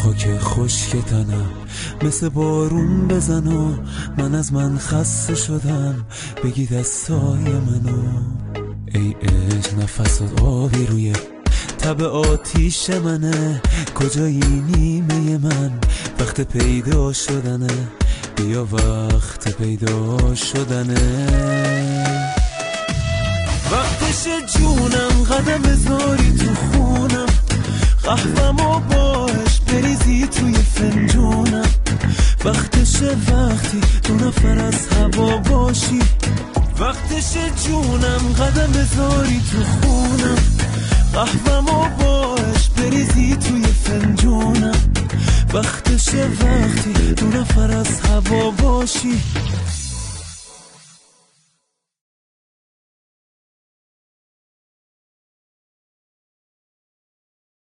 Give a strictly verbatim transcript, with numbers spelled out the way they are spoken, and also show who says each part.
Speaker 1: خاک خشک تنم مثل بارون بزن و من از من خسته شدم، بگی دستای منو. ای عشق نفست آبی روی تب آتیش منه، کجایی نیمه من وقت پیدا شدنه، بیا وقت پیدا شدنه. وقتش جونم قدم بذاری تو خونم، قهوه‌مو باش بریزی توی فنجونم، وقتش وقتی دو نفر از هوا باشی، وقتش جونم قدم بذاری تو خونم، قهوه‌مو باش بریزی توی فنجونم، وقتش وقتی دو نفر از هوا باشی.